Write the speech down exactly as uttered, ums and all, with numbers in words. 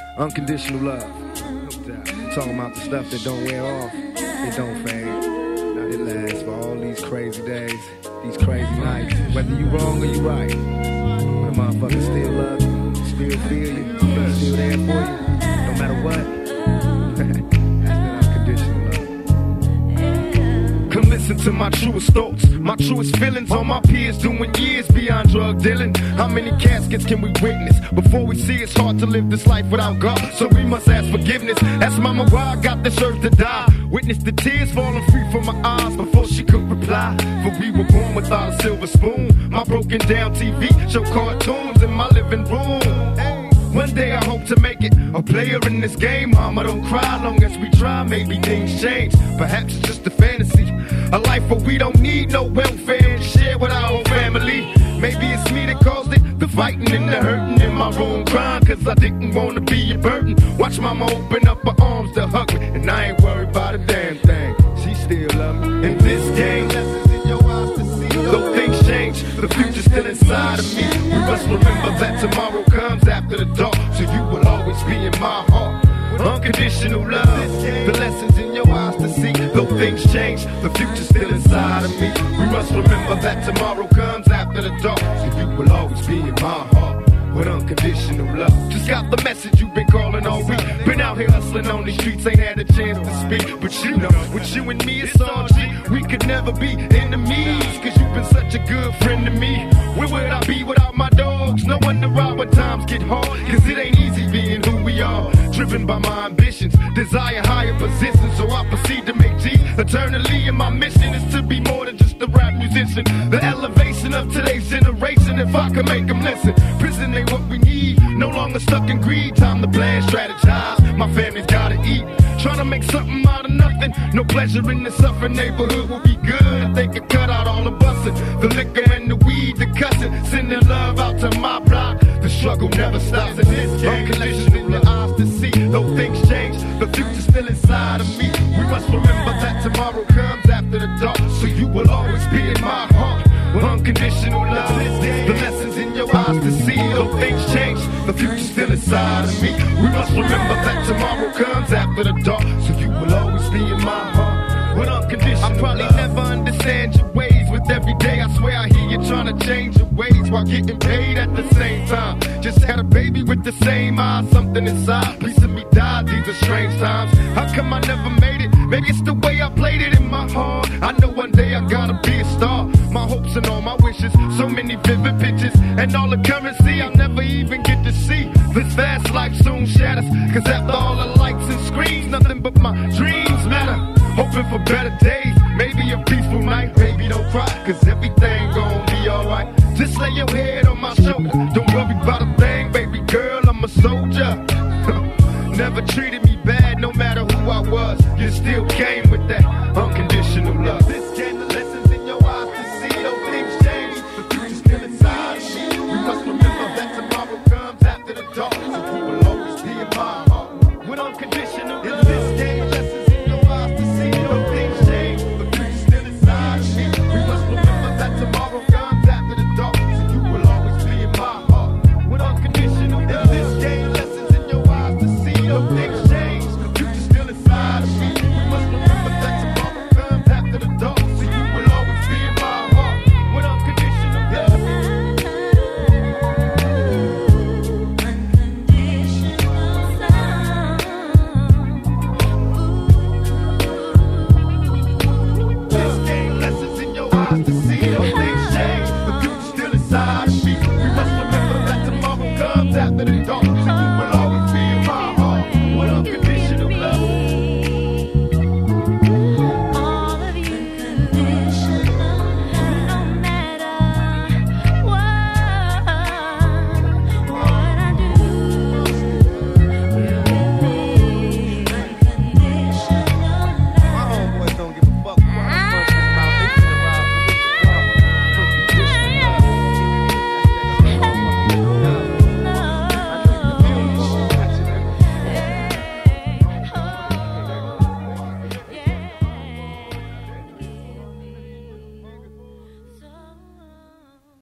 Unconditional love. No doubt. I'm talking about the stuff that don't wear off. It don't fade. It lasts for all these crazy days, these crazy nights. Whether you wrong or you right, when a motherfucker still love you, still feel you, still there for you, no matter what. That's that unconditional love. Come listen to my truest thoughts, my truest feelings. All my peers doing years beyond drug dealing. How many caskets can we witness before we see it's hard to live this life without God? So we must ask forgiveness. Ask mama why I got this earth to die. Witness the tears falling free from my eyes before she could reply. For we were born without a silver spoon. My broken down T V show cartoons in my living room. One day I hope to make it a player in this game. Mama, don't cry, long as we try, maybe things change. Perhaps it's just a fantasy, a life where we don't need no welfare to share with our whole family. Maybe it's me that caused it, the fighting and the hurting in my room, crying cause I didn't want to be a burden. Watch mama open up her arms to hug me, and I ain't worried about a damn thing. She still love me. In this game, lessons in your eyes to see. Though things change, the future's still inside of me. We must remember that tomorrow comes after the dark, so you will always be in my heart. Unconditional love, the lessons in your eyes to see. Though things change, the future's still inside of me. We must remember that tomorrow comes after the dark, so you will always be in my heart. With unconditional love. Just got the message you've been calling all week. Been out here hustling on these streets, ain't had a chance to speak. But you know, with you and me it's all G. We could never be enemies, cause you've been such a good friend to me. Where would I be without my dogs? No wonder why when times get hard, cause it ain't easy being who we are. Driven by my ambitions, desire higher positions, so I proceed to make G eternally. And my mission is to be more than just a rap musician. The elevation of today's generation, if I can make them listen. Prison ain't what we need, no longer stuck in greed. Time to plan, strategize, my family's gotta eat. Trying to make something out of nothing. No pleasure in the suffering neighborhood will be good if they could cut out all the busting, the liquor and the weed, the cussing. Sending love out to my block. The struggle never stops in this game. Unconditional in your eyes to see. Though things change, the future's still inside of me. We must remember that tomorrow comes after the dark, so you will always be in my heart. With unconditional love, the lessons in your eyes to see. Though things change, the future's still inside of me. We must remember that tomorrow comes after the dark, so you will always be in my heart. With unconditional I probably love. Never understand your ways. With every day I swear I hear you trying to change your ways while getting paid at the same time. Just had a baby with the same eyes, something inside. Piece of me died, these are strange times. How come I never made it? Maybe it's the way I played it in my heart. I know one day I gotta be a star. My hopes and all my wishes, so many vivid pictures, and all the currency I'll never even get to see. This fast life soon shatters, cause after all the lights and screens, nothing but my dreams matter. Hoping for better days, maybe a peaceful night. Baby, don't cry, cause everything gon' be alright. Just lay your head on my shoulder, don't worry about a thing. Baby girl, I'm a soldier. Never treated me bad, no matter who I was. You still came with that unconditional love. This game, the lessons in your eyes to see. Those things change, the future's still inside of me. We must remember that tomorrow comes after the dark, so you will always be in my heart. With unconditional love. This game, lessons in your eyes to see. Those things change, the future's still inside of me. We must remember that tomorrow comes after the dark, so you will always be in my heart. With unconditional love. This game, lessons in your eyes to see. Those things change, the future's still inside of me. We must remember that tomorrow comes after the dark, so you will always be in my heart. With unconditional love. This game, lessons in your eyes to see. Those things change, the future's still inside of me.